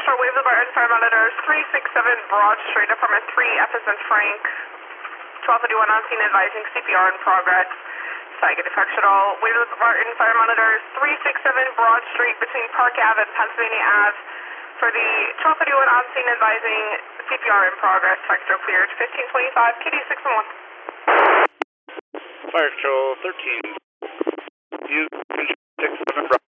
Patrol, Waves of Barton, Fire Monitors, 367 Broad Street, Apartment 3, F as in Frank, 1251 on scene advising CPR in progress. Saiga defection all. Waves of Barton, Fire Monitors, 367 Broad Street between Park Ave and Pennsylvania Ave. For the 1251 on scene advising CPR in progress. Sector cleared, 1525, Kitty 611. Fire Control 13. Use 6-7 Broad.